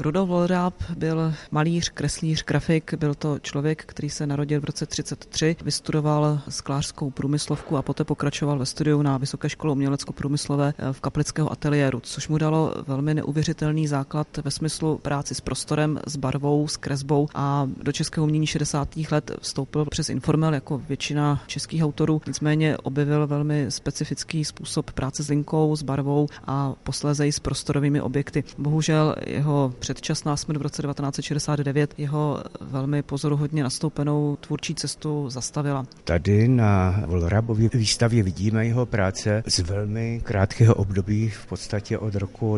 Rudolf Vollraab byl malíř, kreslíř, grafik, byl to člověk, který se narodil v roce 1933, vystudoval sklářskou průmyslovku a poté pokračoval ve studiu na Vysoké škole umělecko-průmyslové v Kaplického ateliéru, což mu dalo velmi neuvěřitelný základ ve smyslu práci s prostorem, s barvou, s kresbou a do českého umění 60. let vstoupil přes informel jako většina českých autorů, nicméně objevil velmi specifický způsob práce s linkou, s barvou a posléze i s prostorovými objekty. Bohužel jeho předčasná smrt v roce 1969 jeho velmi pozoruhodně nastoupenou tvůrčí cestu zastavila. Tady na Vollraabově výstavě vidíme jeho práce z velmi krátkého období, v podstatě od roku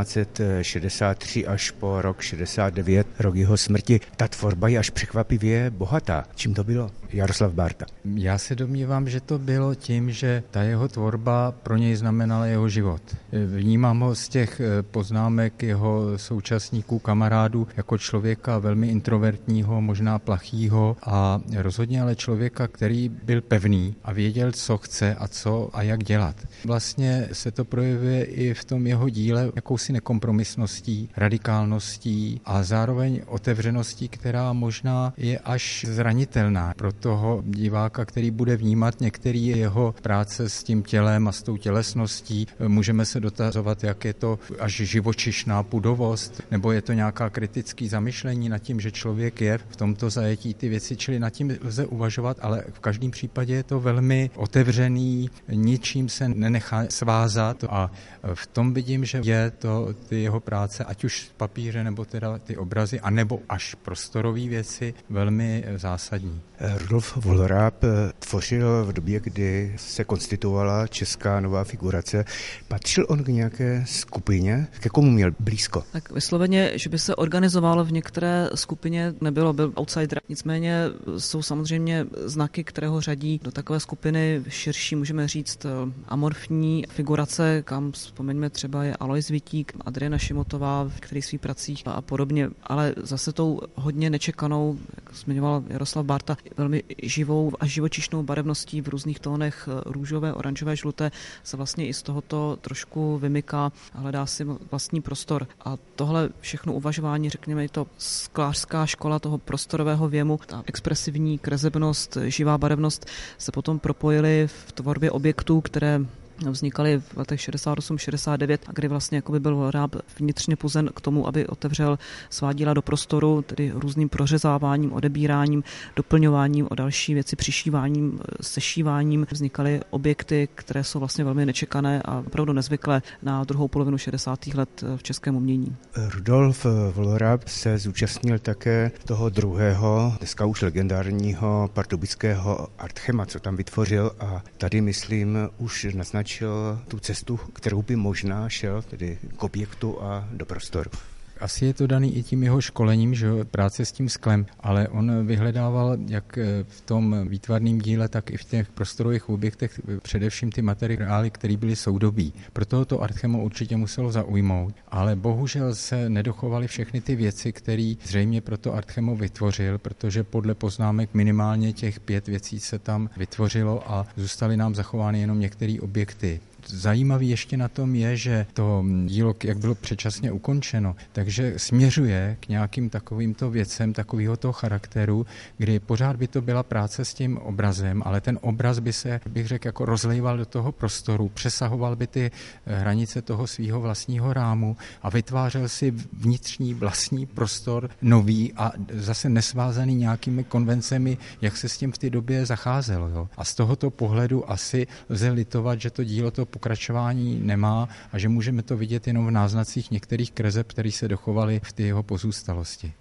1963 až po rok 69, rok jeho smrti. Ta tvorba je až překvapivě bohatá. Čím to bylo? Jaroslav Bárta. Já se domnívám, že to bylo tím, že ta jeho tvorba pro něj znamenala jeho život. Vnímám ho z těch poznámek jeho současníků, kamarádů, jako člověka velmi introvertního, možná plachýho a rozhodně ale člověka, který byl pevný a věděl, co chce a co a jak dělat. Vlastně se to projevuje i v tom jeho díle jakousi nekompromisností, radikálností a zároveň otevřeností, která možná je až zranitelná pro toho diváka, který bude vnímat některé jeho práce s tím tělem a s tou tělesností. Můžeme se dotazovat, jak je to až živočišná pudovost, nebo je to nějaká kritické zamyšlení nad tím, že člověk je v tomto zajetí ty věci, čili nad tím lze uvažovat, ale v každém případě je to velmi otevřený, ničím se nenechá svázat a v tom vidím, že je to ty jeho práce, ať už z papíře, nebo teda ty obrazy, anebo až prostorové věci, velmi zásadní. Rudolf Vollraab tvořil v době, kdy se konstituovala česká nová figurace. Patřil on k nějaké skupině? Ke komu měl blízko? Tak vysloveně, že by se organizoval v některé skupině, nebylo, byl outsider. Nicméně jsou samozřejmě znaky, které ho řadí do takové skupiny širší, můžeme říct, amorfní figurace, kam vzpomeňme třeba je Alois Vitík, Adriana Šimotová, v kterých svých pracích a podobně, ale zase tou hodně nečekanou, jak zmiňoval Jaroslav Bárta, velmi živou a živočišnou barevností v různých tónech růžové, oranžové, žluté se vlastně i z tohoto trošku vymyká a hledá si vlastní prostor. A tohle všechno uvažování, řekněme, i to sklářská škola toho prostorového věmu, ta expresivní kresebnost, živá barevnost se potom propojily v tvorbě objektů, které vznikaly v letech 68-69, a kdy vlastně jakoby byl Vollraab vnitřně puzen k tomu, aby otevřel svá díla do prostoru, tedy různým prořezáváním, odebíráním, doplňováním o další věci, přišíváním, sešíváním. Vznikaly objekty, které jsou vlastně velmi nečekané a opravdu nezvyklé na druhou polovinu 60. let v českém umění. Rudolf Vollraab se zúčastnil také toho druhého, dneska už legendárního pardubického Artchema, co tam vytvořil, a tady, myslím, už naznačil tu cestu, kterou by možná šel, tedy k objektu a do prostoru. Asi je to daný i tím jeho školením, že práce s tím sklem, ale on vyhledával jak v tom výtvarném díle, tak i v těch prostorových objektech především ty materiály, které byly soudobí. Proto to Artchemo určitě muselo zaujmout, ale bohužel se nedochovaly všechny ty věci, které zřejmě proto Artchemo vytvořil, protože podle poznámek minimálně těch 5 věcí se tam vytvořilo a zůstaly nám zachovány jenom některé objekty. Zajímavý ještě na tom je, že to dílo, jak bylo předčasně ukončeno, takže směřuje k nějakým takovýmto věcem, takového toho charakteru, kdy pořád by to byla práce s tím obrazem, ale ten obraz by se, bych řekl, jako rozlejval do toho prostoru, přesahoval by ty hranice toho svého vlastního rámu a vytvářel si vnitřní vlastní prostor nový a zase nesvázaný nějakými konvencemi, jak se s tím v té době zacházelo. Jo. A z tohoto pohledu asi lze litovat, že to dílo to pokračování nemá a že můžeme to vidět jenom v náznacích některých kreseb, které se dochovaly v té jeho pozůstalosti.